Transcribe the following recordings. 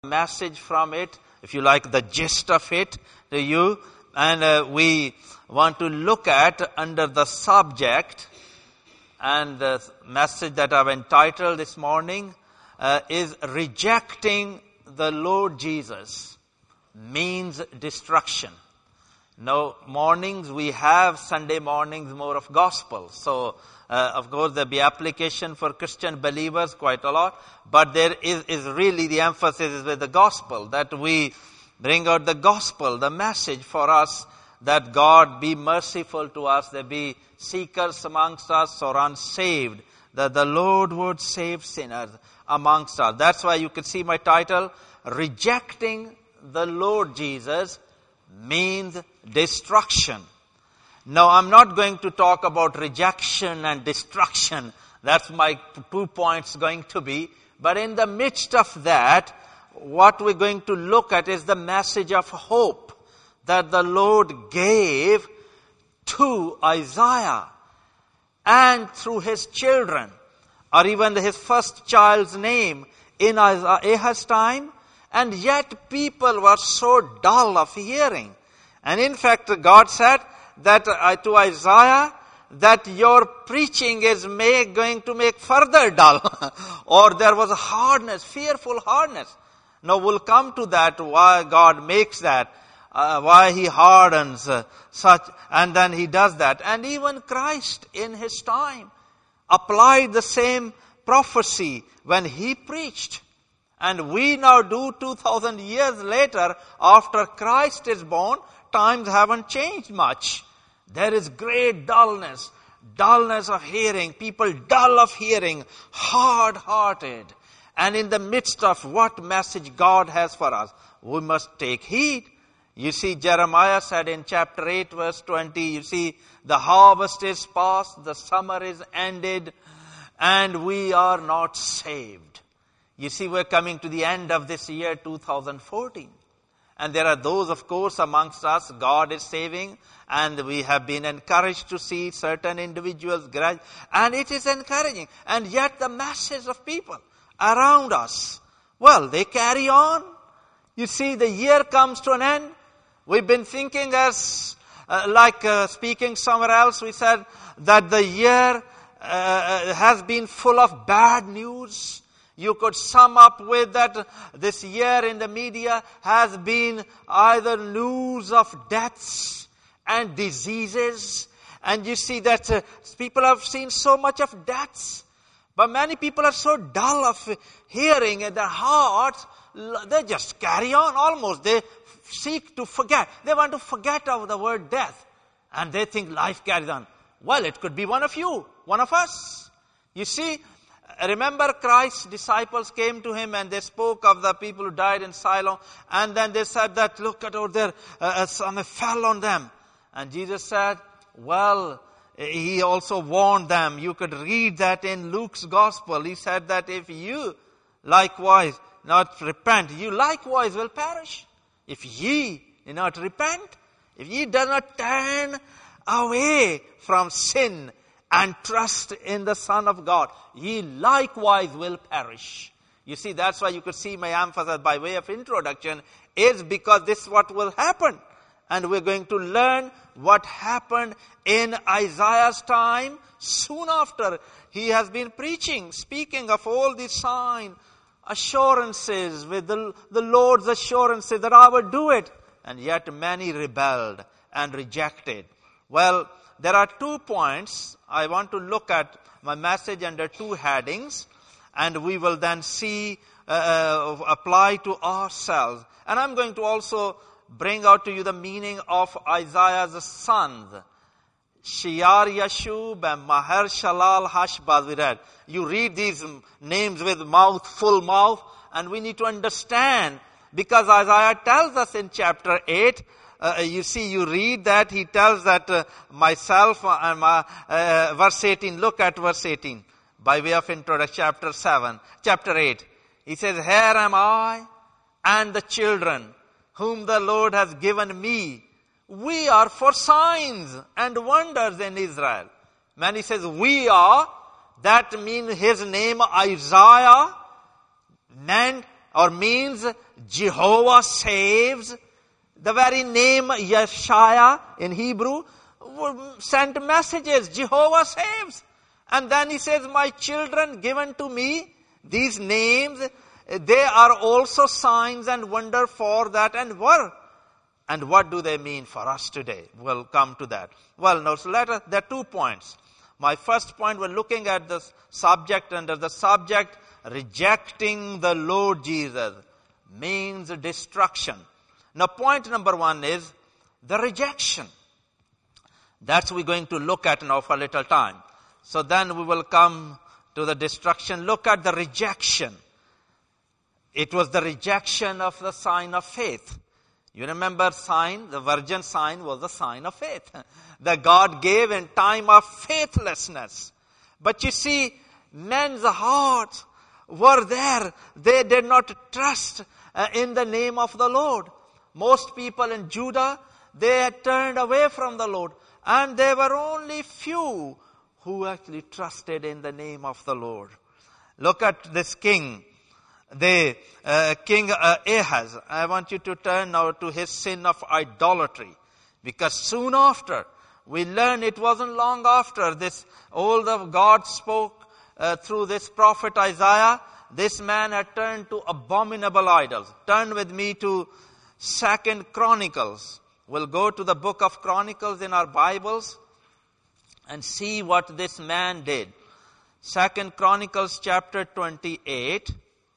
message from it, if you like, the gist of it to you. And we want to look at under the subject, and the message that I've entitled this morning is Rejecting the Lord Jesus Means Destruction. Now, mornings we have Sunday mornings more of gospel. So, of course, there'll be application for Christian believers quite a lot. But there is really the emphasis is with the gospel, that we bring out the gospel, the message for us that God be merciful to us. There be seekers amongst us or unsaved, that the Lord would save sinners amongst us. That's why you can see my title, Rejecting the Lord Jesus Means Destruction. Now, I'm not going to talk about rejection and destruction. That's my 2 points going to be. But in the midst of that, what we're going to look at is the message of hope that the Lord gave to Isaiah and through his children, or even his first child's name in Ahaz's time. And yet people were so dull of hearing. And in fact, God said that to Isaiah, that your preaching is going to make further dull. Or there was a hardness, fearful hardness. Now we'll come to that, why God makes that, why he hardens such, and then he does that. And even Christ in his time applied the same prophecy when he preached. And we now do 2,000 years later, after Christ is born, times haven't changed much. There is great dullness of hearing, people dull of hearing, hard-hearted. And in the midst of what message God has for us, we must take heed. You see, Jeremiah said in chapter 8, verse 20, you see, the harvest is past, the summer is ended, and we are not saved. You see, we're coming to the end of this year, 2014. And there are those, of course, amongst us, God is saving, and we have been encouraged to see certain individuals graduate. And it is encouraging. And yet the masses of people around us, well, they carry on. You see, the year comes to an end. We've been thinking speaking somewhere else, we said that the year has been full of bad news. You could sum up with that this year in the media has been either news of deaths and diseases. And you see that people have seen so much of deaths. But many people are so dull of hearing in their hearts, they just carry on almost. They seek to forget. They want to forget of the word death. And they think life carries on. Well, it could be one of you, one of us. You see, remember Christ's disciples came to him and they spoke of the people who died in Siloam. And then they said that, look at over there, some fell on them. And Jesus said, well, he also warned them. You could read that in Luke's gospel. He said that if you likewise not repent, you likewise will perish. If ye do not repent, if ye do not turn away from sin and trust in the Son of God, ye likewise will perish. You see, that's why you could see my emphasis by way of introduction is because this is what will happen. And we're going to learn what happened in Isaiah's time soon after he has been preaching, speaking of all these sign assurances with the Lord's assurances that I will do it. And yet many rebelled and rejected. Well, there are 2 points. I want to look at my message under 2 headings, and we will then see, apply to ourselves. And I'm going to also bring out to you the meaning of Isaiah's sons, Shear Yashub and Maher Shalal Hashbaz. We read. You read these names with full mouth, and we need to understand, because Isaiah tells us in chapter 8, you see, you read that, he tells that myself, verse 18, look at verse 18, by way of introduction, chapter 8. He says, here am I and the children whom the Lord has given me. We are for signs and wonders in Israel. When he says we are, that means his name Isaiah meant or means Jehovah saves, the very name Yeshaya in Hebrew sent messages, Jehovah saves. And then he says, my children given to me, these names, they are also signs and wonder for that and were. And what do they mean for us today? We'll come to that. Well, now, so there are 2 points. My first point, we're looking at the subject. Under the subject, rejecting the Lord Jesus means destruction. Now, point number 1 is the rejection. That's we're going to look at now for a little time. So then we will come to the destruction. Look at the rejection. It was the rejection of the sign of faith. You remember sign, the virgin sign was the sign of faith that God gave in time of faithlessness. But you see, men's hearts were there. They did not trust in the name of the Lord. Most people in Judah, they had turned away from the Lord. And there were only few who actually trusted in the name of the Lord. Look at this king. King Ahaz. I want you to turn now to his sin of idolatry. Because soon after, we learn it wasn't long after this, all of God spoke through this prophet Isaiah. This man had turned to abominable idols. Turn with me to 2 Chronicles. We'll go to the book of Chronicles in our Bibles and see what this man did. 2 Chronicles chapter 28.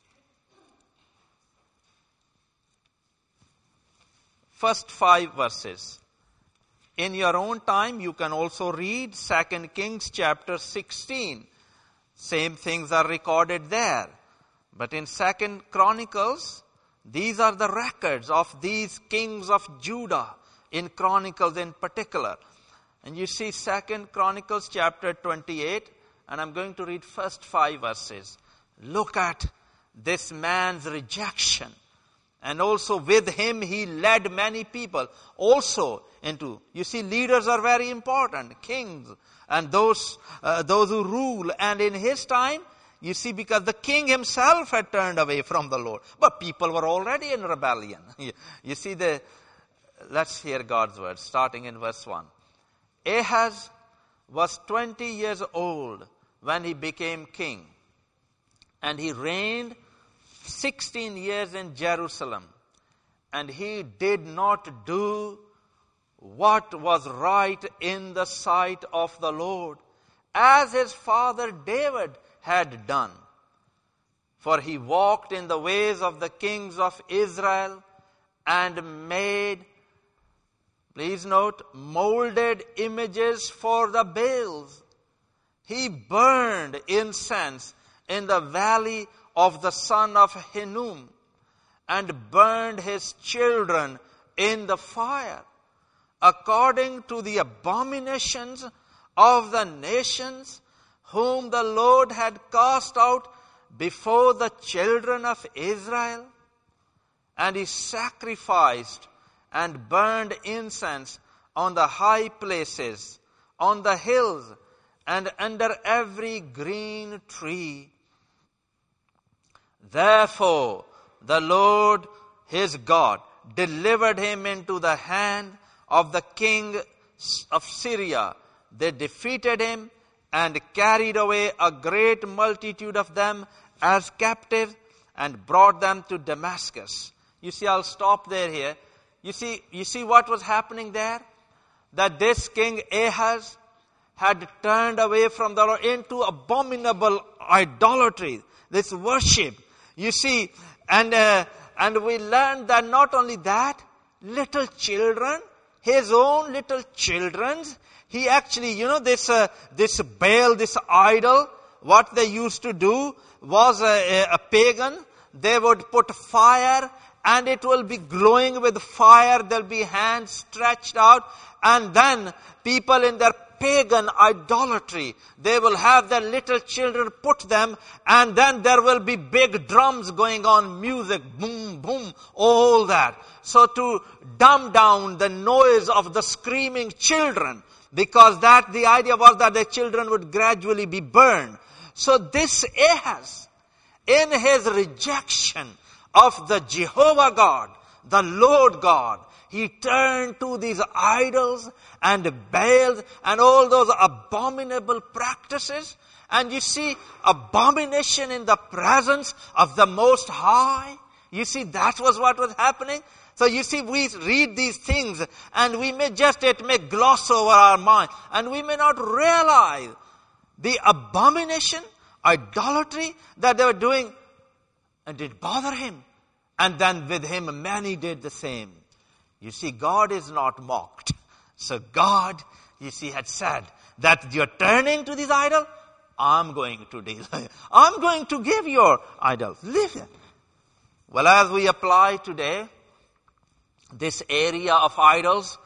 First 5 verses. In your own time, you can also read 2 Kings chapter 16. Same things are recorded there. But in 2 Chronicles, these are the records of these kings of Judah, in Chronicles in particular. And you see 2 Chronicles chapter 28, and I'm going to read first 5 verses. Look at this man's rejection. And also with him, he led many people also into, you see, leaders are very important, kings, and those who rule. And in his time, you see, because the king himself had turned away from the Lord. But people were already in rebellion. You see, let's hear God's word, starting in verse 1. Ahaz was 20 years old when he became king. And he reigned 16 years in Jerusalem, and he did not do what was right in the sight of the Lord, as his father David had done. For he walked in the ways of the kings of Israel and made, please note, molded images for the Baals. He burned incense in the valley of the son of Hinnom, and burned his children in the fire, according to the abominations of the nations whom the Lord had cast out before the children of Israel. And he sacrificed and burned incense on the high places, on the hills, and under every green tree. Therefore, the Lord his God delivered him into the hand of the king of Syria. They defeated him and carried away a great multitude of them as captives and brought them to Damascus. You see, I'll stop there here. You see what was happening there? That this king Ahaz had turned away from the Lord into abominable idolatry, this worship. You see, and we learned that not only that, little children, his own little children, he actually, this Baal, this idol, what they used to do was a pagan. They would put fire, and it will be glowing with fire. There'll be hands stretched out, and then people in their pagan idolatry, they will have their little children put them, and then there will be big drums going on, music, boom, boom, all that. So to dumb down the noise of the screaming children, because the idea was that the children would gradually be burned. So this Ahaz, in his rejection of the Jehovah God, the Lord God. He turned to these idols and Baals and all those abominable practices. And you see, abomination in the presence of the Most High. You see, that was what was happening. So you see, we read these things and it may gloss over our mind. And we may not realize the abomination, idolatry that they were doing. And it bothered him. And then with him, many did the same. You see, God is not mocked. So God, you see, had said that you're turning to this idol. I'm going to deal. I'm going to give your idols. Leave it. Well, as we apply today, this area of idols,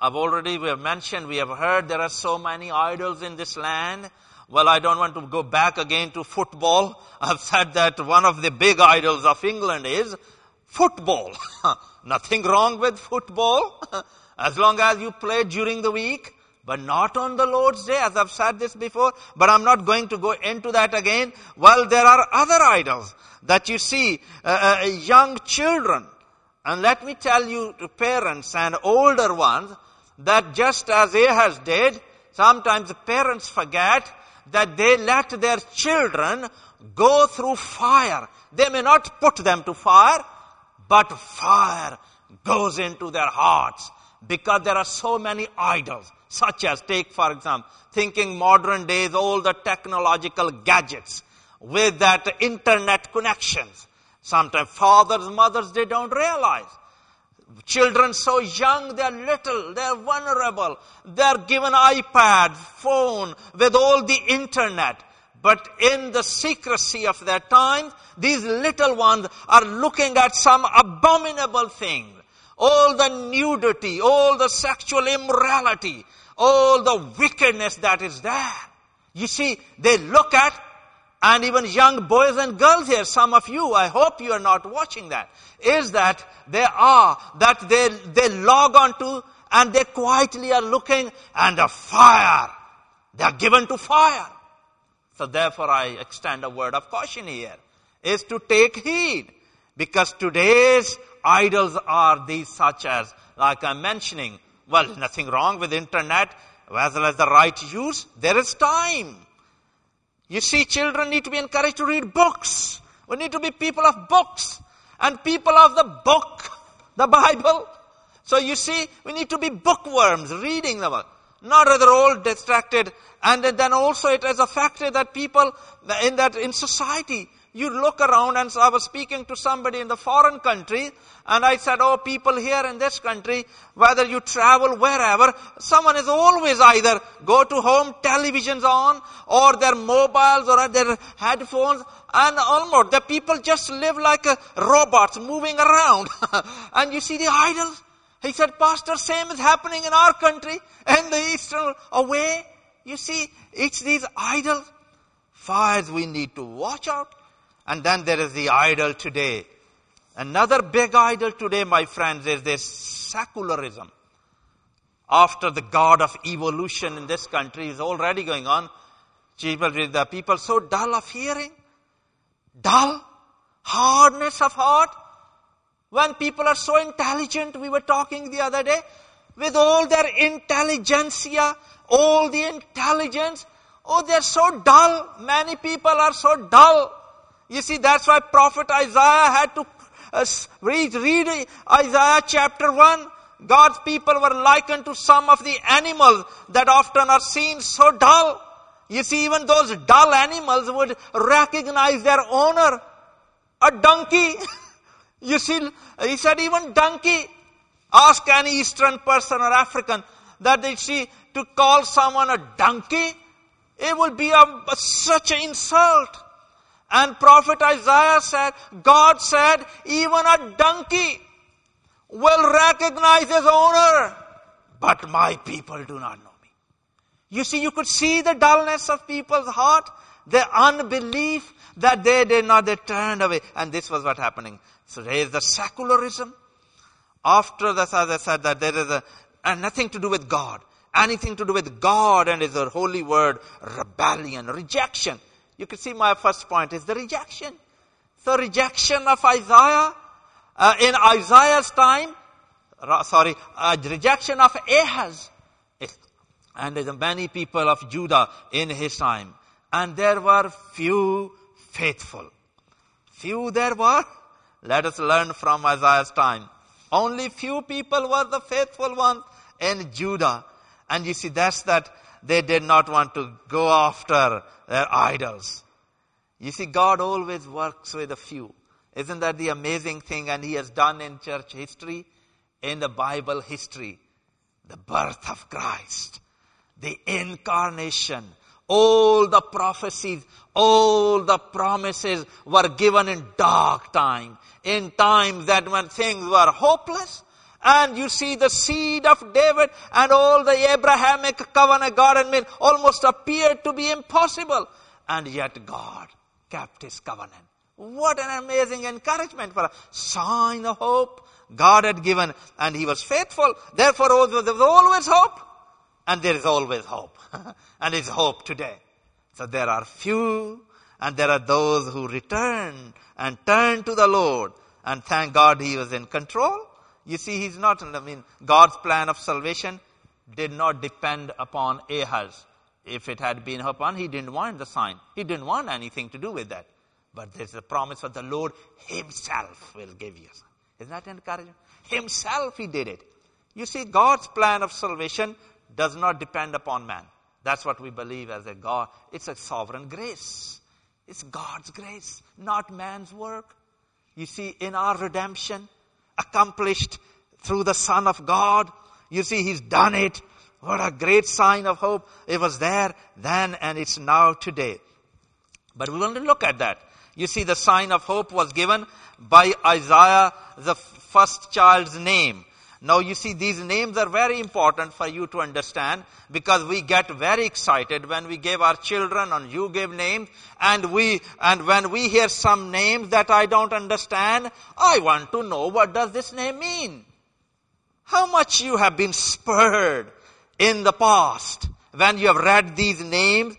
we have mentioned, we have heard there are so many idols in this land. Well, I don't want to go back again to football. I've said that one of the big idols of England is football. Nothing wrong with football, as long as you play during the week, but not on the Lord's Day, as I've said this before. But I'm not going to go into that again. Well, there are other idols that you see, young children. And let me tell you, to parents and older ones, that just as Ahaz did, sometimes the parents forget that they let their children go through fire. They may not put them to fire, but fire goes into their hearts because there are so many idols, such as, take for example, thinking modern days, all the technological gadgets with that internet connections. Sometimes fathers, mothers, they don't realize. Children so young, they're little, they're vulnerable. They're given iPad, phone, with all the internet. But in the secrecy of their time, these little ones are looking at some abominable thing. All the nudity, all the sexual immorality, all the wickedness that is there. You see, they look at, and even young boys and girls here, some of you, I hope you are not watching that, is that they log on to, and they quietly are looking, and the fire, they are given to fire. So therefore I extend a word of caution here, is to take heed. Because today's idols are these such as, like I'm mentioning, well, nothing wrong with internet, as well as the right use. There is time. You see, children need to be encouraged to read books. We need to be people of books and people of the book, the Bible. So you see, we need to be bookworms, reading the book. Not rather all distracted. And then also it has affected that people in society. You look around, and so I was speaking to somebody in the foreign country, and I said, oh, people here in this country, whether you travel wherever, someone is always either go to home, televisions on, or their mobiles, or their headphones, and almost the people just live like robots moving around. And you see the idols. He said, Pastor, same is happening in our country, in the eastern away. You see, it's these idols. Fires we need to watch out. And then there is the idol today. Another big idol today, my friends, is this secularism. After the God of evolution in this country is already going on, the people so dull of hearing, dull, hardness of heart. When people are so intelligent, we were talking the other day, with all their intelligentsia, all the intelligence, oh, they're so dull. Many people are so dull. You see, that's why Prophet Isaiah had to read Isaiah chapter 1. God's people were likened to some of the animals that often are seen so dull. You see, even those dull animals would recognize their owner. A donkey. You see, he said even donkey. Ask any Eastern person or African that they see to call someone a donkey. It would be such an insult. And Prophet Isaiah said, God said, even a donkey will recognize his owner, but my people do not know me. You see, you could see the dullness of people's heart, their unbelief that they turned away. And this was what happening. So there is the secularism. After this, as I said, that there is nothing to do with God. Anything to do with God and His holy word, rebellion, rejection. You can see my first point is the rejection. So rejection of Isaiah, in Isaiah's time, rejection of Ahaz, and the many people of Judah in his time. And there were few faithful. Few there were. Let us learn from Isaiah's time. Only few people were the faithful ones in Judah. And you see, that's that they did not want to go after their idols. You see, God always works with a few. Isn't that the amazing thing? And He has done in church history, in the Bible history. The birth of Christ, the incarnation, all the prophecies, all the promises were given in dark time, in times that when things were hopeless. And you see the seed of David and all the Abrahamic covenant God had made almost appeared to be impossible. And yet God kept His covenant. What an amazing encouragement for a sign of hope God had given, and He was faithful. Therefore, there was always hope, and there is always hope. And it's hope today. So there are few, and there are those who return and turn to the Lord. And thank God He was in control. You see, He's not, God's plan of salvation did not depend upon Ahaz. If it had been upon, he didn't want the sign. He didn't want anything to do with that. But there's a promise of the Lord Himself will give you. Isn't that encouraging? Himself He did it. You see, God's plan of salvation does not depend upon man. That's what we believe as a God. It's a sovereign grace. It's God's grace, not man's work. You see, in our redemption, accomplished through the Son of God, you see, He's done it. What a great sign of hope. It was there then and it's now today. But we want to look at that. You see, the sign of hope was given by Isaiah, the first child's name. Now you see, these names are very important for you to understand, because we get very excited when we give our children and you give names, and when we hear some names that I don't understand, I want to know, what does this name mean? How much you have been spurred in the past when you have read these names,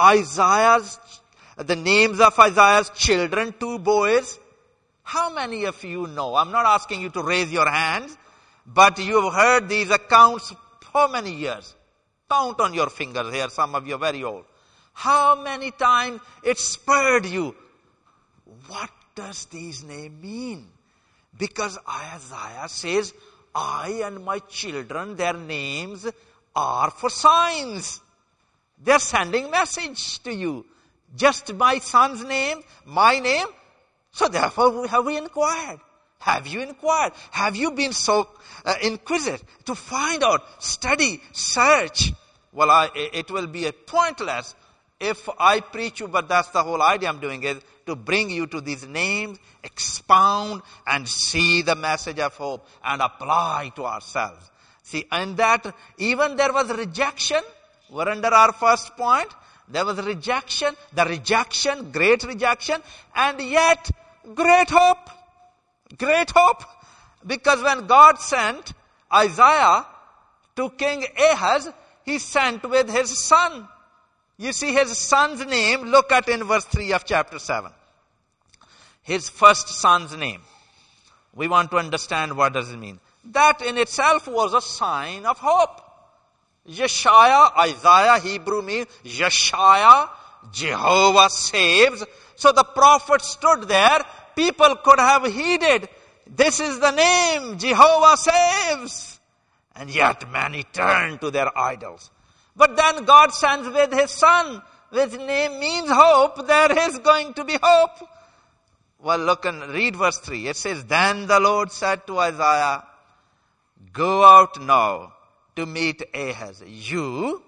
the names of Isaiah's children, 2 boys. How many of you know? I'm not asking you to raise your hands, but you have heard these accounts for many years. Count on your fingers here, some of you are very old. How many times it spurred you? What does these names mean? Because Isaiah says, I and my children, their names are for signs. They're sending message to you. Just my son's name, my name. So therefore, have we inquired? Have you inquired? Have you been so inquisitive to find out, study, search? Well, it will be pointless if I preach you, but that's the whole idea I'm doing, is to bring you to these names, expound and see the message of hope and apply to ourselves. See, and that even there was rejection. We're under our first point. There was rejection, great rejection, and yet great hope. Great hope. Because when God sent Isaiah to King Ahaz, He sent with his son. You see his son's name, look at in verse 3 of chapter 7. His first son's name. We want to understand what does it mean. That in itself was a sign of hope. Yeshaya, Isaiah, Hebrew means Yeshaya, Jehovah saves. So the prophet stood there. People could have heeded. This is the name, Jehovah saves. And yet many turned to their idols. But then God sends with His Son. His name means hope. There is going to be hope. Well, look and read verse 3. It says, Then the Lord said to Isaiah, Go out now to meet Ahaz. You,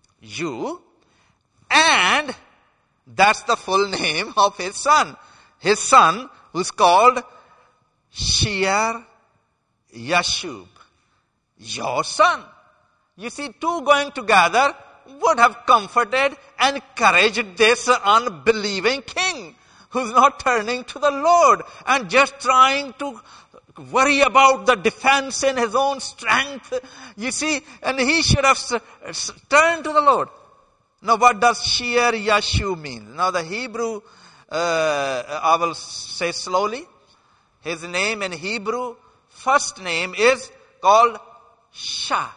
and that's the full name of his son. His son, who's called Shear Yashub. Your son. You see, 2 going together would have comforted and encouraged this unbelieving king who's not turning to the Lord and just trying to worry about the defense in his own strength. You see, and he should have turned to the Lord. Now, what does Shear Yashub mean? Now, the Hebrew I will say slowly. His name in Hebrew, first name is called Sha'ar.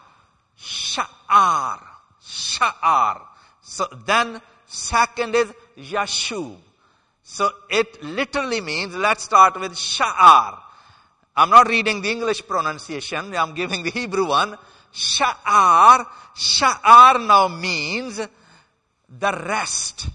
So then second is Yashub. So it literally means, let's start with Sha'ar. I'm not reading the English pronunciation, I'm giving the Hebrew one. Sha'ar. Sha'ar now means the rest,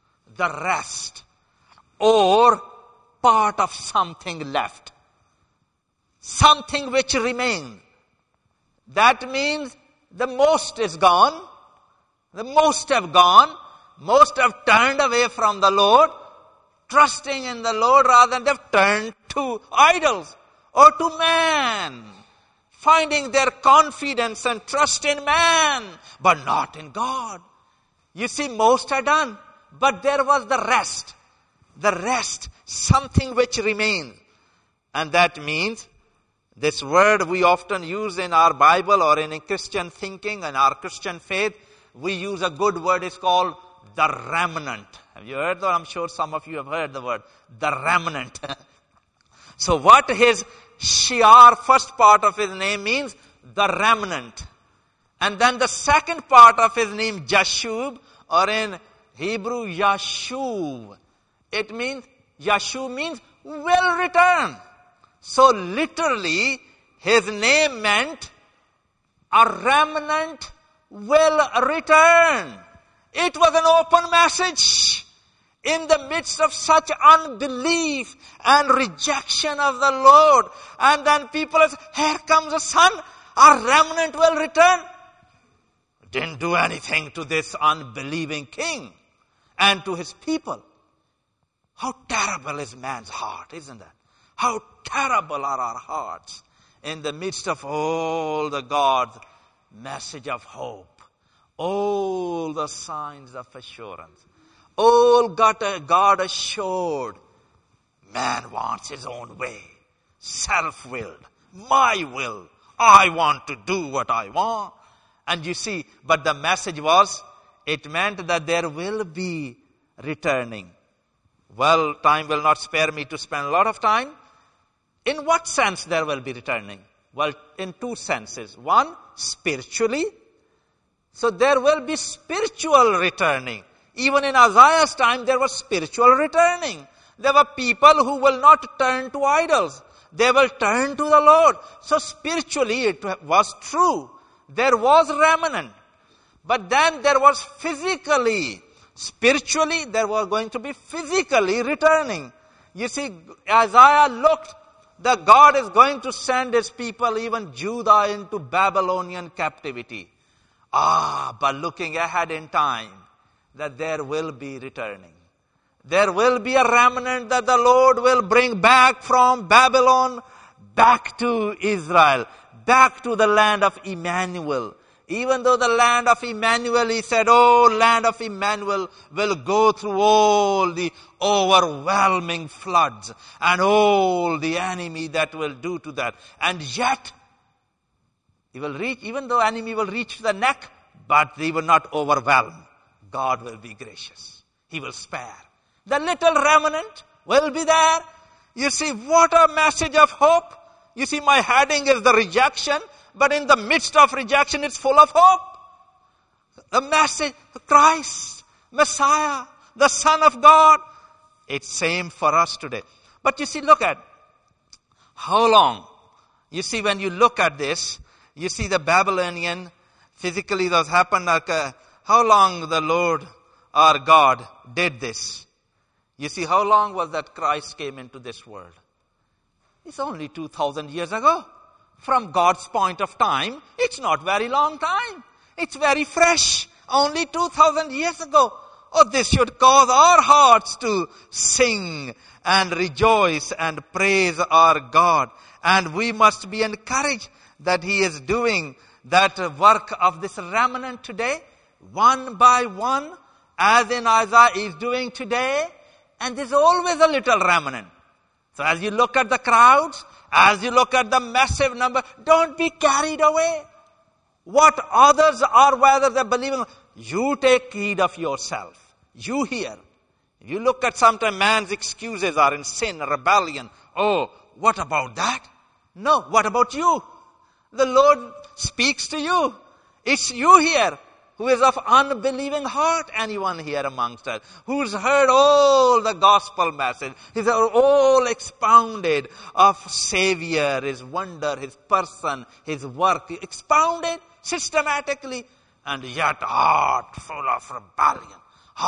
or part of something left. Something which remains. That means the most is gone. The most have gone. Most have turned away from the Lord, trusting in the Lord rather than they've turned to idols or to man, finding their confidence and trust in man, but not in God. You see, most are done, but there was the rest, something which remains. And that means, this word we often use in our Bible or in Christian thinking and our Christian faith, we use a good word, it's called the remnant. Have you heard that? I'm sure some of you have heard the word, the remnant. So what his Shiar, first part of his name means, the remnant. And then the second part of his name, Yashub, or in Hebrew, Yashuv. It means, Yashub means, will return. So literally, his name meant, a remnant will return. It was an open message. In the midst of such unbelief and rejection of the Lord. And then people say, here comes the Son, our remnant will return. Didn't do anything to this unbelieving king and to his people. How terrible is man's heart, isn't it? How terrible are our hearts in the midst of all the God's message of hope. All the signs of assurance. All God assured. Man wants his own way. Self-willed. My will. I want to do what I want. And you see, but the message was, it meant that there will be returning. Well, time will not spare me to spend a lot of time. In what sense there will be returning? Well, in two senses. One, spiritually. So there will be spiritual returning. Even in Isaiah's time, there was spiritual returning. There were people who will not turn to idols. They will turn to the Lord. So spiritually, it was true. There was remnant. But then there was physically. Spiritually, there was going to be physically returning. You see, Isaiah looked that God is going to send his people, even Judah, into Babylonian captivity. But looking ahead in time, that there will be returning. There will be a remnant that the Lord will bring back from Babylon, back to Israel, back to the land of Emmanuel. Even though the land of Emmanuel, he said, land of Emmanuel will go through all the overwhelming floods and all the enemy that will do to that. And yet, he will reach, even though enemy will reach the neck, but he will not overwhelm. God will be gracious. He will spare. The little remnant will be there. You see, what a message of hope. You see, my heading is the rejection, but in the midst of rejection, it's full of hope. The message, Christ, Messiah, the Son of God. It's same for us today. But you see, look at how long. You see, when you look at this, you see the Babylonian, physically that happened, how long the Lord, our God, did this. You see, how long was that Christ came into this world? It's only 2,000 years ago. From God's point of time, it's not very long time. It's very fresh. Only 2,000 years ago. This should cause our hearts to sing and rejoice and praise our God. And we must be encouraged that He is doing that work of this remnant today, one by one, as in Isaiah is doing today. And there's always a little remnant. So as you look at the crowds, as you look at the massive number, don't be carried away. What others are, whether they're believing, you take heed of yourself. You hear. You look at sometimes man's excuses are in sin, rebellion. Oh, what about that? No, what about you? The Lord speaks to you. It's you here who is of unbelieving heart. Anyone here amongst us who's heard all the gospel message, he's all expounded of Savior, His wonder, His person, His work, expounded systematically, and yet heart full of rebellion,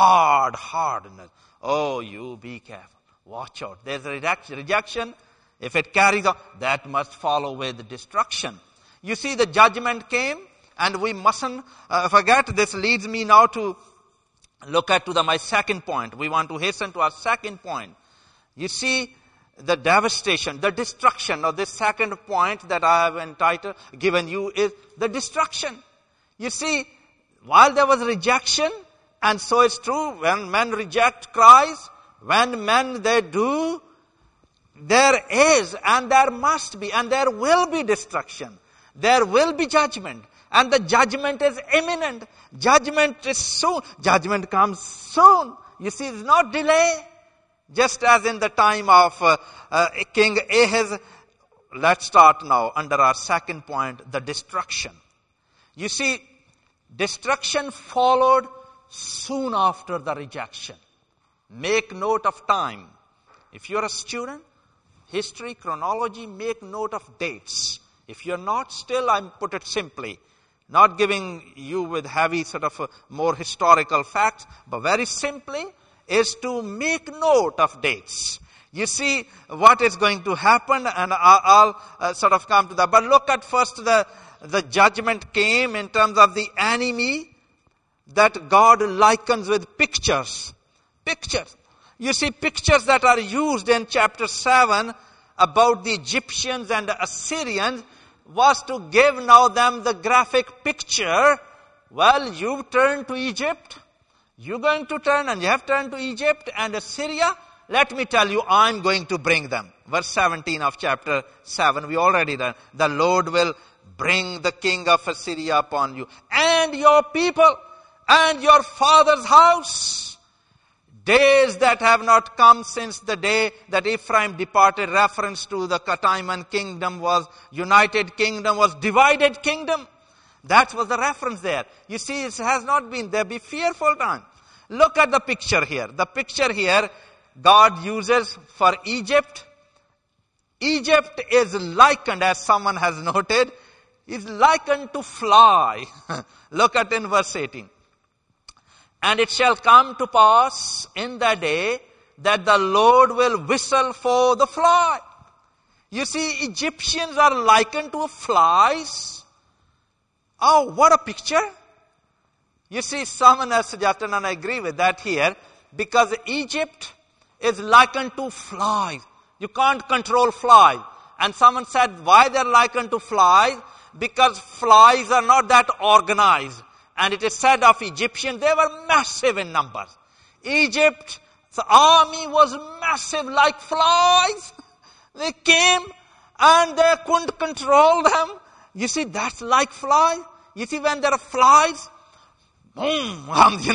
hardness. Oh, you be careful. Watch out. There's a rejection. If it carries on, that must follow with destruction. You see, the judgment came, and we mustn't forget. This leads me now to look at my second point. We want to hasten to our second point. You see, the devastation, the destruction of this second point that I have given you is the destruction. You see, while there was rejection, and so it's true, when men reject Christ, when men they do, there is and there must be and there will be destruction. There will be judgment. And the judgment is imminent. Judgment is soon. Judgment comes soon. You see, it's not delay. Just as in the time of King Ahaz. Let's start now under our second point, the destruction. You see, destruction followed soon after the rejection. Make note of time. If you're a student, history, chronology, make note of dates. If you're not, still I put it simply. Not giving you with heavy sort of more historical facts, but very simply is to make note of dates. You see what is going to happen, and I'll sort of come to that. But look at first the judgment came in terms of the enemy that God likens with pictures. Pictures. You see, pictures that are used in chapter 7 about the Egyptians and the Assyrians was to give now them the graphic picture. Well, you turn to Egypt. You're going to turn, and you have turned to Egypt and Assyria. Let me tell you, I'm going to bring them. Verse 17 of chapter 7, we already done. The Lord will bring the king of Assyria upon you, and your people, and your father's house. Days that have not come since the day that Ephraim departed. Reference to the Katiman kingdom was united kingdom, was divided kingdom. That was the reference there. You see, it has not been there. Be fearful time. Look at the picture here. The picture here God uses for Egypt. Egypt is likened, as someone has noted, is likened to fly. Look at in verse 18. And it shall come to pass in that day that the Lord will whistle for the fly. You see, Egyptians are likened to flies. Oh, what a picture. You see, someone has suggested, and I agree with that here, because Egypt is likened to flies. You can't control flies. And someone said, why they're likened to flies? Because flies are not that organized. And it is said of Egyptians, they were massive in numbers. Egypt's army was massive like flies. They came and they couldn't control them. You see, that's like flies. You see, when there are flies, boom,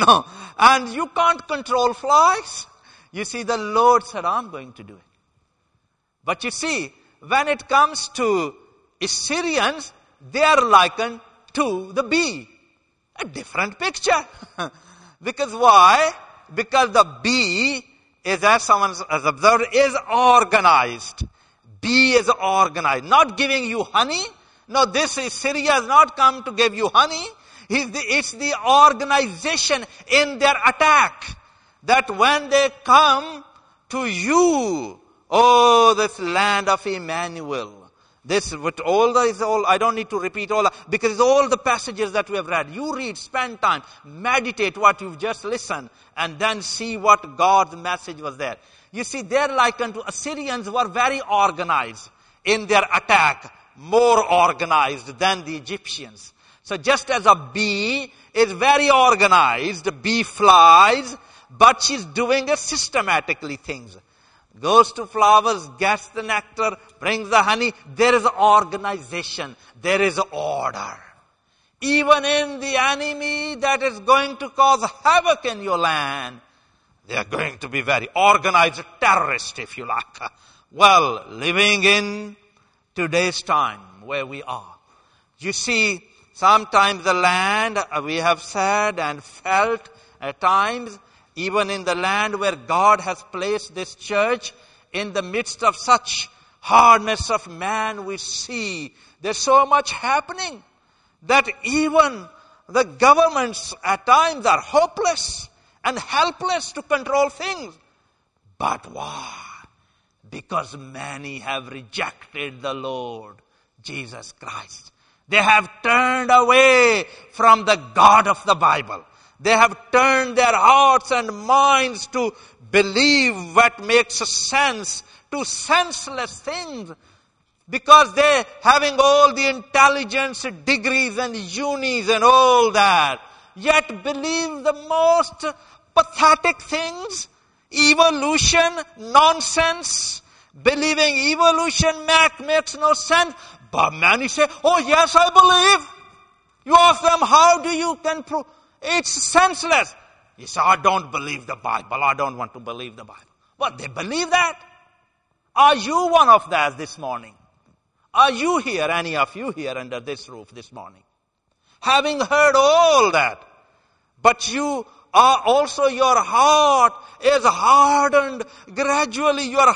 and you can't control flies. You see, the Lord said, I'm going to do it. But you see, when it comes to Assyrians, they are likened to the bee. A different picture. Because why? Because the bee is, as someone has observed, is organized. Bee is organized. Not giving you honey. No, this Assyria has not come to give you honey. It's the organization in their attack. That when they come to you, oh, this land of Emmanuel. This, with all I don't need to repeat all, because it's all the passages that we have read. You read, spend time, meditate what you've just listened, and then see what God's message was there. You see, they're likened to Assyrians were very organized in their attack, more organized than the Egyptians. So just as a bee is very organized, bee flies, but she's doing it systematically things. Goes to flowers, gets the nectar, brings the honey. There is organization. There is order. Even in the enemy that is going to cause havoc in your land, They are going to be very organized terrorists, if you like. Well, living in today's time where we are. You see, sometimes the land, we have said and felt at times, even in the land where God has placed this church, in the midst of such hardness of man, we see there's so much happening that even the governments at times are hopeless and helpless to control things. But why? Because many have rejected the Lord Jesus Christ. They have turned away from the God of the Bible. They have turned their hearts and minds to believe what makes sense, to senseless things. Because they, having all the intelligence degrees and unis and all that, yet believe the most pathetic things, evolution, nonsense. Believing evolution makes no sense. But many say, oh yes, I believe. You ask them, how do you can prove? It's senseless. You say, I don't believe the Bible. I don't want to believe the Bible. But they believe that. Are you one of that this morning? Are you here, any of you here under this roof this morning? Having heard all that, but you are also, your heart is hardened. Gradually you are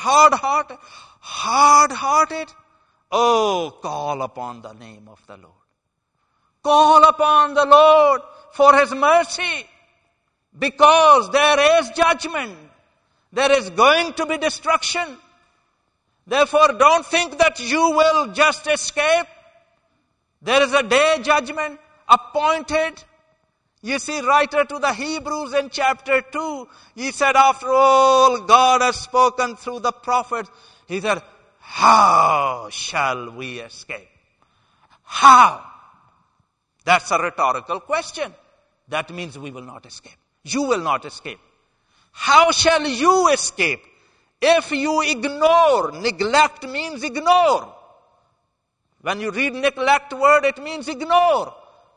hard-hearted. Oh, call upon the name of the Lord. Call upon the Lord for His mercy. Because there is judgment. There is going to be destruction. Therefore, don't think that you will just escape. There is a day judgment appointed. You see, writer to the Hebrews in chapter 2, he said, after all God has spoken through the prophets, he said, how shall we escape? How? That's a rhetorical question. That means we will not escape. You will not escape. How shall you escape? If you ignore, neglect means ignore. When you read neglect word, it means ignore.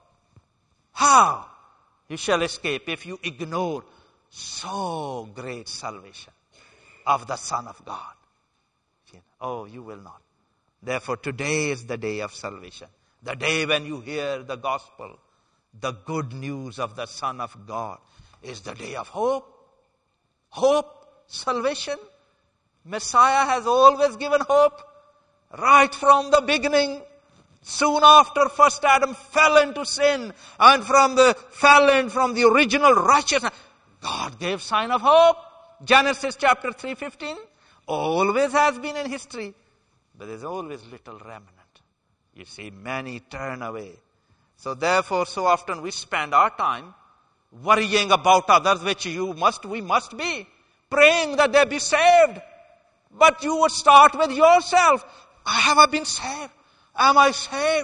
How? You shall escape if you ignore so great salvation of the Son of God. Oh, you will not. Therefore, today is the day of salvation. The day when you hear the gospel, the good news of the Son of God, is the day of hope. Hope, salvation. Messiah has always given hope. Right from the beginning. Soon after first Adam fell into sin, and from the original righteousness, God gave sign of hope. Genesis chapter 3:15 always has been in history, but there's always little remnant. You see, many turn away. So therefore, so often we spend our time worrying about others, which we must be, praying that they be saved. But you would start with yourself. Have I been saved? Am I saved?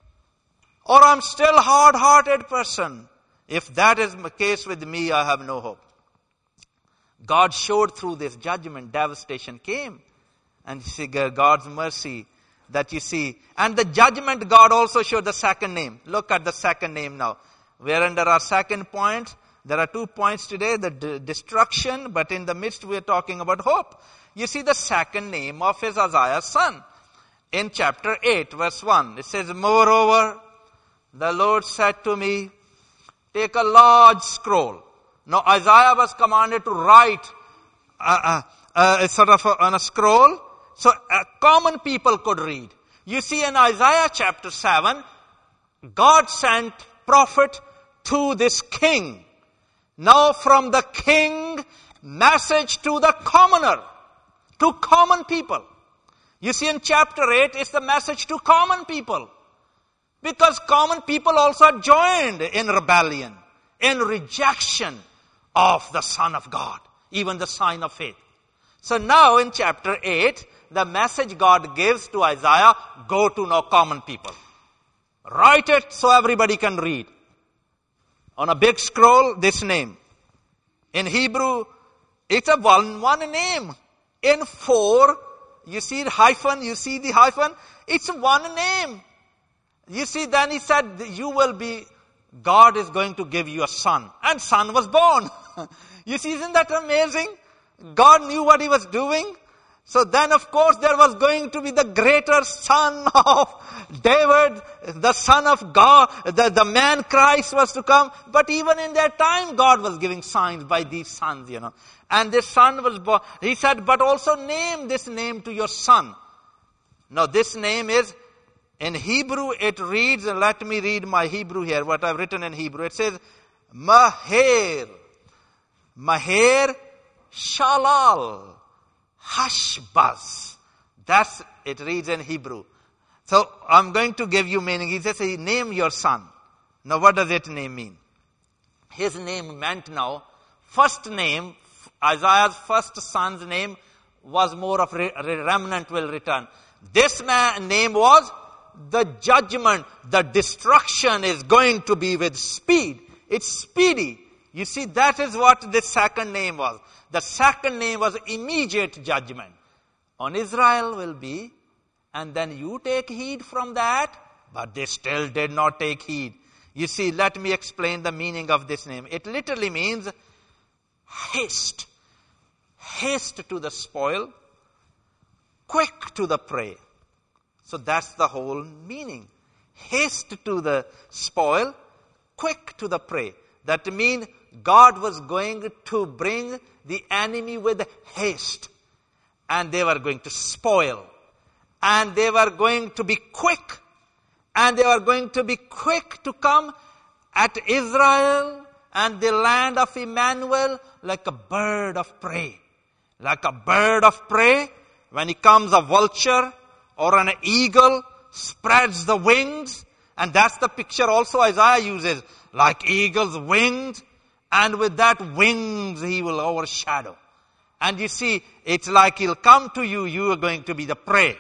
Or I'm still a hard-hearted person? If that is the case with me, I have no hope. God showed through this judgment, devastation came. And you see God's mercy that you see. And the judgment, God also showed the second name. Look at the second name now. We're under our second point. There are 2 points today, the destruction, but in the midst we are talking about hope. You see the second name of his Isaiah's son. In chapter 8, verse 1, it says, moreover, the Lord said to me, take a large scroll. Now Isaiah was commanded to write on a scroll, so common people could read. You see, in Isaiah chapter 7, God sent prophet to this king. Now from the king, message to the commoner, to common people. You see, in chapter 8, it's the message to common people. Because common people also joined in rebellion, in rejection of the Son of God, even the sign of faith. So now in chapter 8, the message God gives to Isaiah, go to no common people. Write it so everybody can read. On a big scroll, this name. In Hebrew, it's a one name. In 4, you see the hyphen, it's one name. You see, then he said, God is going to give you a son. And son was born. You see, isn't that amazing? God knew what he was doing. So then, of course, there was going to be the greater son of David, the son of God, the man Christ was to come. But even in that time, God was giving signs by these sons, And this son was born. He said, but also name this name to your son. Now, this name is, in Hebrew, it reads, and let me read my Hebrew here, what I've written in Hebrew. It says, Maher. Maher Shalal. Hashbaz. That's, it reads in Hebrew. So, I'm going to give you meaning. He says, name your son. Now, what does it name mean? His name meant now, first name, Isaiah's first son's name was more of remnant will return. This name was the judgment, the destruction is going to be with speed. It's speedy. You see, that is what the second name was. The second name was immediate judgment. On Israel will be, and then you take heed from that, but they still did not take heed. You see, let me explain the meaning of this name. It literally means haste. Haste to the spoil, quick to the prey. So that's the whole meaning. Haste to the spoil, quick to the prey. That means God was going to bring the enemy with haste. And they were going to spoil. And they were going to be quick. And they were going to be quick to come at Israel and the land of Emmanuel like a bird of prey. Like a bird of prey, when he comes a vulture or an eagle, spreads the wings. And that's the picture also Isaiah uses. Like eagle's wings. And with that wings, he will overshadow. And you see, it's like he'll come to you, you are going to be the prey.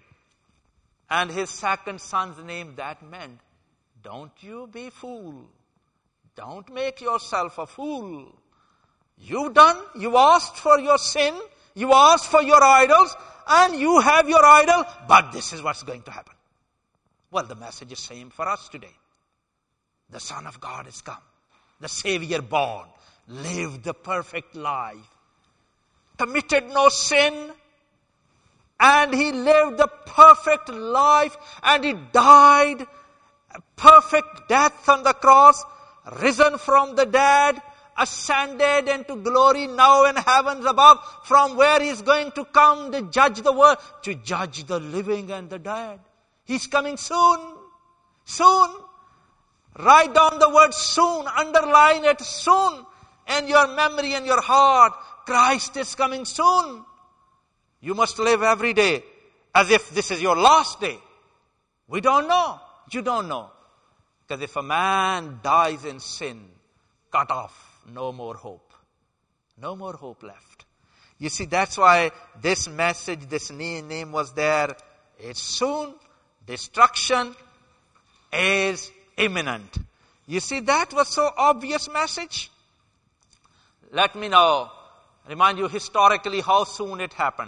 And his second son's name, that meant, don't you be fool. Don't make yourself a fool. You asked for your sin, you asked for your idols, and you have your idol, but this is what's going to happen. Well, the message is same for us today. The Son of God is come. The Savior born, lived the perfect life, committed no sin, and he lived the perfect life, and he died a perfect death on the cross, risen from the dead, ascended into glory now in heavens above, from where he is going to come to judge the world, to judge the living and the dead. He's coming soon. Soon. Write down the word soon. Underline it soon. In your memory and your heart. Christ is coming soon. You must live every day as if this is your last day. We don't know. You don't know. Because if a man dies in sin, cut off, no more hope. No more hope left. You see, that's why this message, this name was there. It's soon. Destruction is imminent. You see, that was so obvious message. Let me now remind you historically how soon it happened.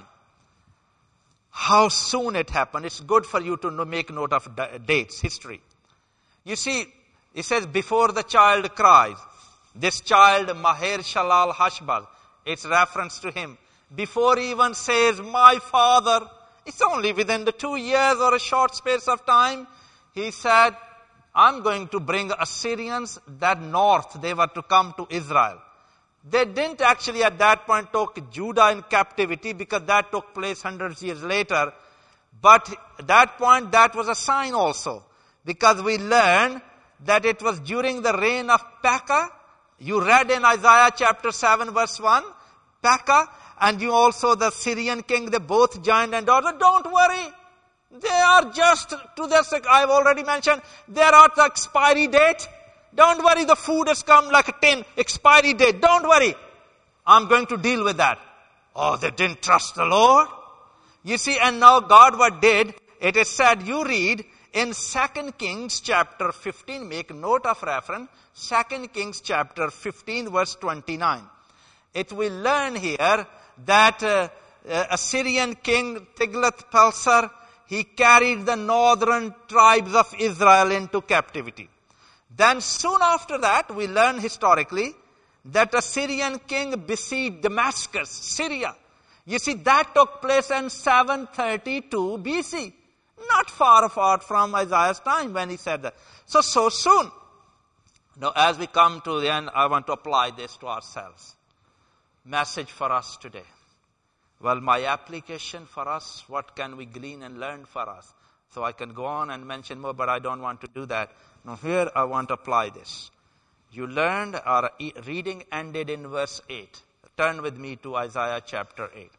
How soon it happened. It's good for you to make note of dates, history. You see, it says, before the child cries, this child, Maher Shalal Hashbaz, it's reference to him. Before he even says, my father, it's only within the 2 years or a short space of time, he said, I'm going to bring Assyrians that north. They were to come to Israel. They didn't actually at that point take Judah in captivity because that took place hundreds of years later. But at that point, that was a sign also. Because we learn that it was during the reign of Pekah. You read in Isaiah chapter 7 verse 1, Pekah, and you also the Syrian king, they both joined and daughter. Don't worry. They are just to this, I've already mentioned, they are at the expiry date. Don't worry, the food has come like a tin, expiry date. Don't worry. I'm going to deal with that. Oh, they didn't trust the Lord. You see, and now God what did, it is said, you read in 2 Kings chapter 15, make note of reference, 2 Kings chapter 15 verse 29. It will learn here that Assyrian king Tiglath-Pileser, he carried the northern tribes of Israel into captivity. Then soon after that, we learn historically that a Syrian king besieged Damascus, Syria. You see, that took place in 732 BC. Not far apart from Isaiah's time when he said that. So soon. Now, as we come to the end, I want to apply this to ourselves. Message for us today. Well, my application for us, what can we glean and learn for us? So I can go on and mention more, but I don't want to do that. Now, here I want to apply this. You learned, our reading ended in verse 8. Turn with me to Isaiah chapter 8.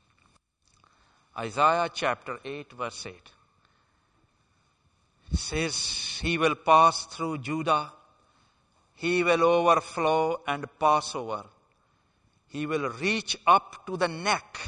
Isaiah chapter 8, verse 8. It says, he will pass through Judah. He will overflow and pass over. He will reach up to the neck.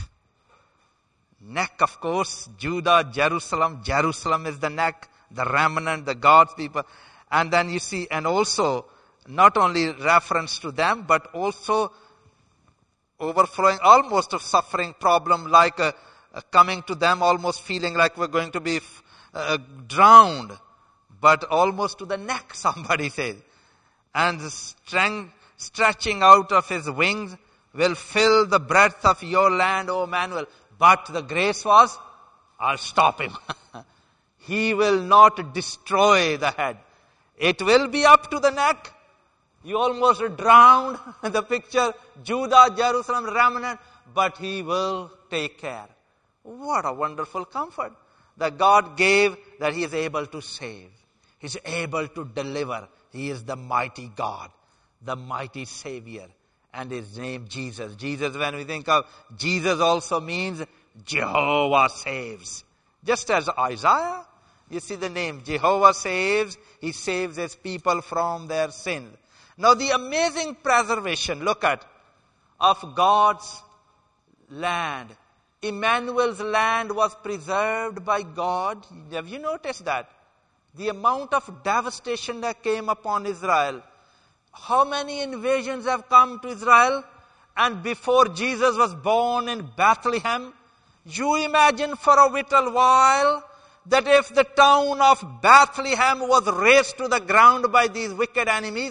Neck, of course, Judah, Jerusalem. Jerusalem is the neck, the remnant, the God's people. And then you see, and also, not only reference to them, but also overflowing, almost of suffering problem, like coming to them, almost feeling like we're going to be drowned. But almost to the neck, somebody says. And the strength stretching out of his wings will fill the breadth of your land, O Emmanuel. But the grace was, I'll stop him. He will not destroy the head. It will be up to the neck. You almost drowned the picture, Judah, Jerusalem, remnant, but he will take care. What a wonderful comfort that God gave, that he is able to save. He's able to deliver. He is the mighty God, the mighty Savior, and his name Jesus. Jesus, when we think of Jesus, also means Jehovah saves. Just as Isaiah, you see the name Jehovah saves. He saves his people from their sins. Now the amazing preservation, look at, of God's land. Emmanuel's land was preserved by God. Have you noticed that? The amount of devastation that came upon Israel. How many invasions have come to Israel? And before Jesus was born in Bethlehem, you imagine for a little while that if the town of Bethlehem was razed to the ground by these wicked enemies,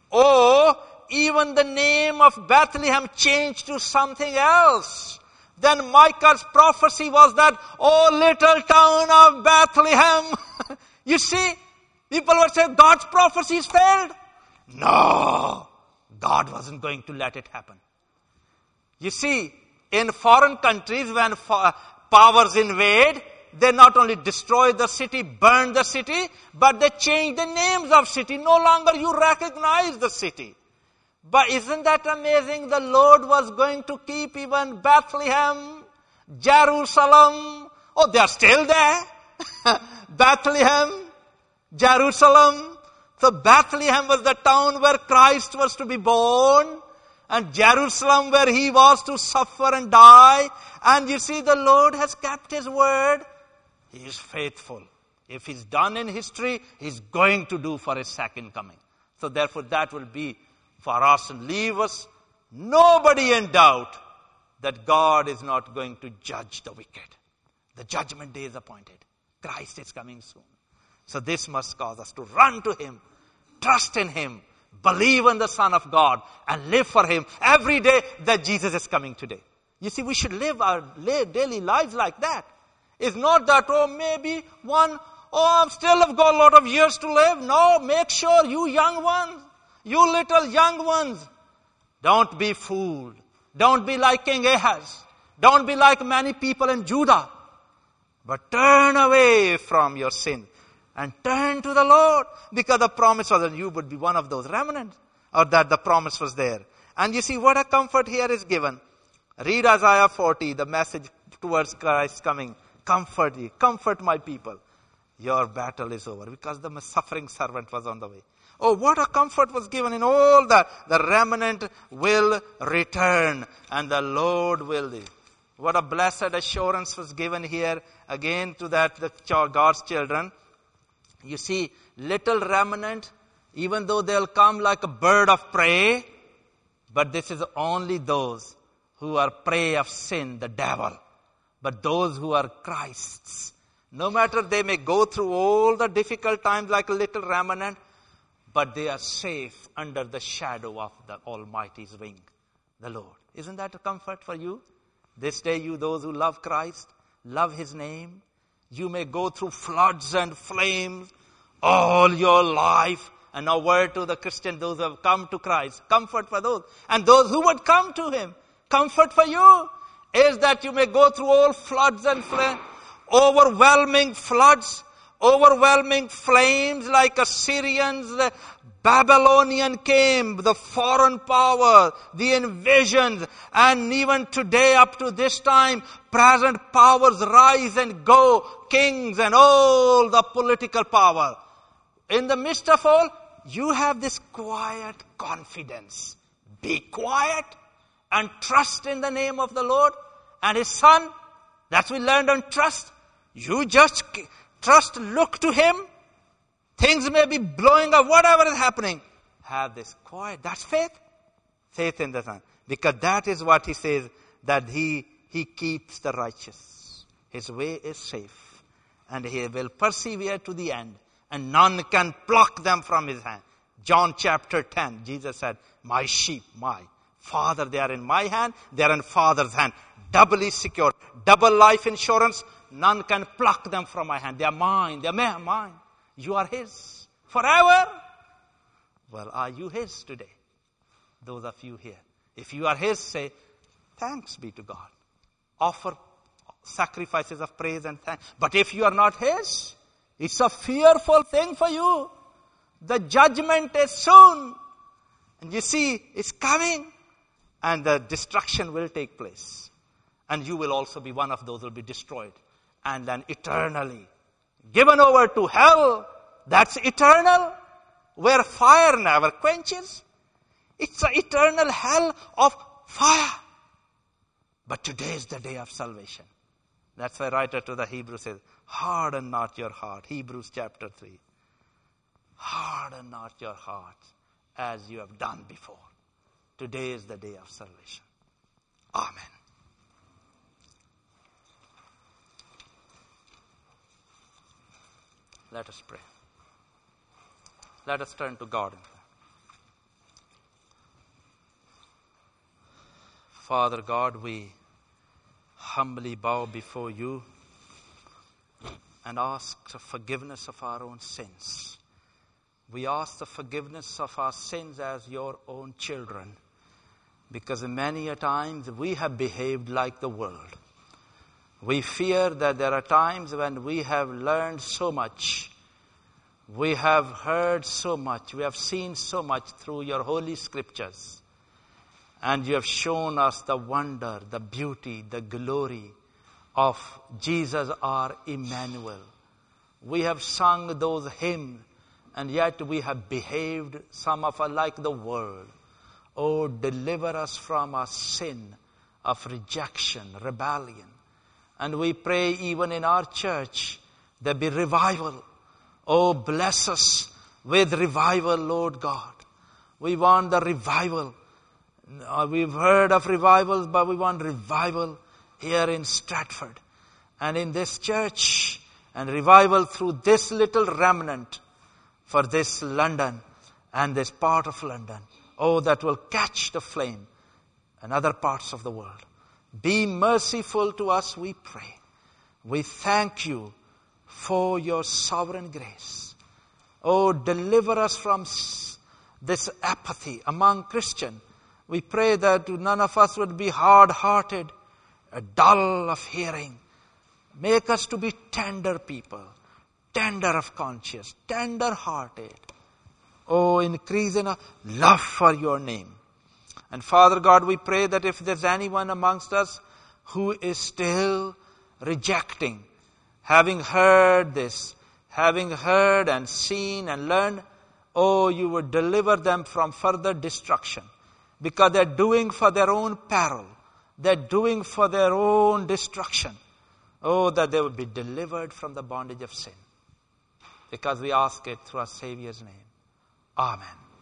even the name of Bethlehem changed to something else. Then Micah's prophecy was that, little town of Bethlehem. You see, people would say God's prophecies failed. No, God wasn't going to let it happen. You see, in foreign countries, when powers invade, they not only destroy the city, burn the city, but they change the names of city. No longer you recognize the city. But isn't that amazing? The Lord was going to keep even Bethlehem, Jerusalem. They are still there. Bethlehem, Jerusalem. So Bethlehem was the town where Christ was to be born. And Jerusalem where he was to suffer and die. And you see, the Lord has kept his word. He is faithful. If he's done in history, he's going to do for his second coming. So therefore that will be for us, and leave us nobody in doubt that God is not going to judge the wicked. The judgment day is appointed. Christ is coming soon. So this must cause us to run to him, trust in him, believe in the Son of God, and live for him every day that Jesus is coming today. You see, we should live our daily lives like that. It's not that, maybe I've still have got a lot of years to live. No, make sure you young ones, you little young ones, don't be fooled. Don't be like King Ahaz. Don't be like many people in Judah. But turn away from your sin and turn to the Lord, because the promise was that you would be one of those remnants, or that the promise was there. And you see what a comfort here is given. Read Isaiah 40, the message towards Christ coming. Comfort ye, comfort my people. Your battle is over, because the suffering servant was on the way. What a comfort was given in all that. The remnant will return and the Lord will live. What a blessed assurance was given here again to that God's children. You see, little remnant, even though they'll come like a bird of prey, but this is only those who are prey of sin, the devil. But those who are Christ's, no matter they may go through all the difficult times like a little remnant, but they are safe under the shadow of the Almighty's wing, the Lord. Isn't that a comfort for you? This day, you those who love Christ, love His name, you may go through floods and flames all your life. And now word to the Christian, those who have come to Christ, comfort for those. And those who would come to Him, comfort for you is that you may go through all floods and flames, overwhelming floods, overwhelming flames like Assyrians, the Babylonian came, the foreign power, the invasions, and even today up to this time, present powers rise and go, kings and all the political power. In the midst of all, you have this quiet confidence. Be quiet and trust in the name of the Lord and His Son. That's we learned on trust. You just trust, look to Him. Things may be blowing up, whatever is happening. Have this quiet. That's faith. Faith in the Son. Because that is what He says, that He keeps the righteous. His way is safe. And He will persevere to the end. And none can pluck them from His hand. John chapter 10, Jesus said, my sheep, my Father, they are in my hand, they are in Father's hand. Doubly secure, double life insurance. None can pluck them from my hand. They are mine, they are mine. You are His forever. Well, are you His today? Those of you here. If you are His, say, thanks be to God. Offer sacrifices of praise and thanks. But if you are not His, it's a fearful thing for you. The judgment is soon. And you see, it's coming. And the destruction will take place. And you will also be one of those who will be destroyed. And then eternally given over to hell. That's eternal. Where fire never quenches. It's an eternal hell of fire. But today is the day of salvation. That's why writer to the Hebrews says, harden not your heart. Hebrews chapter 3. Harden not your heart as you have done before. Today is the day of salvation. Amen. Let us pray. Let us turn to God in prayer. Father God, we humbly bow before you and ask the forgiveness of our own sins. We ask the forgiveness of our sins as your own children, because many a times we have behaved like the world. We fear that there are times when we have learned so much, we have heard so much, we have seen so much through your holy scriptures, and you have shown us the wonder, the beauty, the glory of Jesus our Emmanuel. We have sung those hymns, and yet we have behaved, some of us, like the world. Oh, deliver us from our sin of rejection, rebellion. And we pray even in our church, there be revival. Oh, bless us with revival, Lord God. We want the revival. We've heard of revivals, but we want revival here in Stratford and in this church, and revival through this little remnant for this London and this part of London. Oh, that will catch the flame in other parts of the world. Be merciful to us, we pray. We thank you for your sovereign grace. Oh, deliver us from this apathy among Christians. We pray that none of us would be hard-hearted, dull of hearing. Make us to be tender people, tender of conscience, tender-hearted. Oh, increase in a love for your name. And Father God, we pray that if there's anyone amongst us who is still rejecting, having heard this, having heard and seen and learned, oh, you would deliver them from further destruction. Because they're doing for their own peril. They're doing for their own destruction. Oh, that they would be delivered from the bondage of sin. Because we ask it through our Savior's name. Amen.